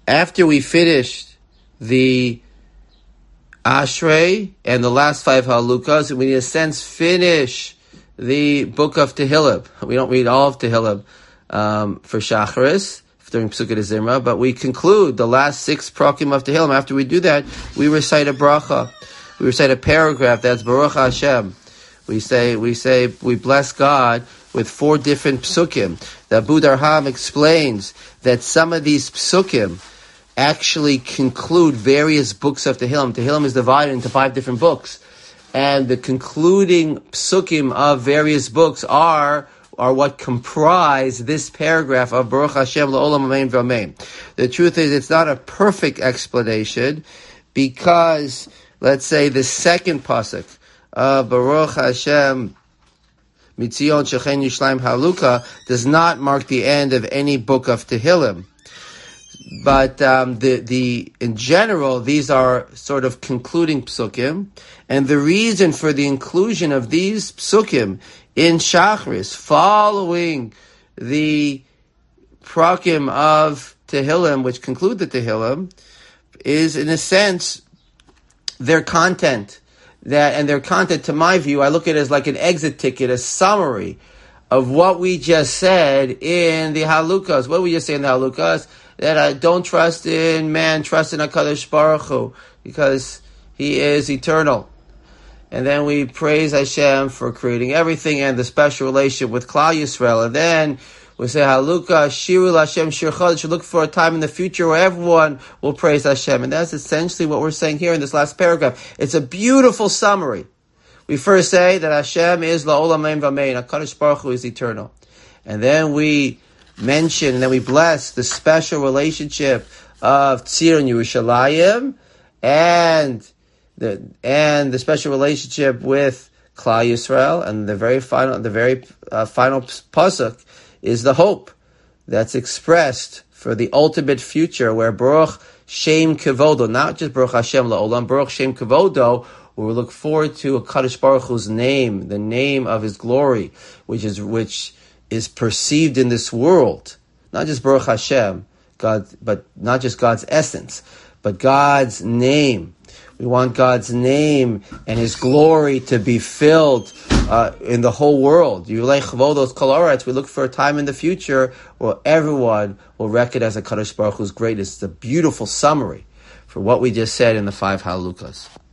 after we finished the Ashrei and the last 5 Halukas, we in a sense finish the book of Tehillim. We don't read all of Tehillim for Shacharis during Pesukei Zimra, but we conclude the last 6 Prakim of Tehillim. After we do that, we recite a bracha. We recite a paragraph that's Baruch Hashem. We bless God with 4 different psukim. The Abu Darham explains that some of these psukim actually conclude various books of Tehillim. Tehillim is divided into 5 different books. And the concluding psukim of various books are what comprise this paragraph of Baruch Hashem La'olam Amen V'Amen. The truth is, it's not a perfect explanation because, let's say, the second pasuk of Baruch Hashem Mitzion Shechen Yishleim Haluka does not mark the end of any book of Tehillim. But in general, these are sort of concluding psukim, and the reason for the inclusion of these psukim in Shachris, following the prakim of Tehillim, which conclude the Tehillim, is in a sense their content. Their content, to my view, I look at it as like an exit ticket, a summary of what we just said in the Halukas. What did we just say in the Halukas? That I don't trust in man, trust in HaKadosh Baruch Hu, because He is eternal. And then we praise Hashem for creating everything and the special relationship with Klal Yisrael. And then we say, Haluka, Shiru Hashem Shir Chodesh, look for a time in the future where everyone will praise Hashem. And that's essentially what we're saying here in this last paragraph. It's a beautiful summary. We first say that Hashem is La'olam Amen V'Amen, HaKadosh Baruch Hu is eternal. And then we mention, and then we bless the special relationship of Tzir and Yerushalayim, and the special relationship with Klal Yisrael, and the very final pasuk is the hope that's expressed for the ultimate future, where Baruch Shem Kevodo, not just Baruch Hashem La'olam, Baruch Shem Kevodo, where we look forward to a Kadosh Baruch Hu's name, the name of His glory, which is perceived in this world. Not just Baruch Hashem, God, but not just God's essence, but God's name. We want God's name and His glory to be filled in the whole world. We look for a time in the future where everyone will recognize a Kadosh Baruch Hu's greatness. It's a beautiful summary for what we just said in the 5 Halukas.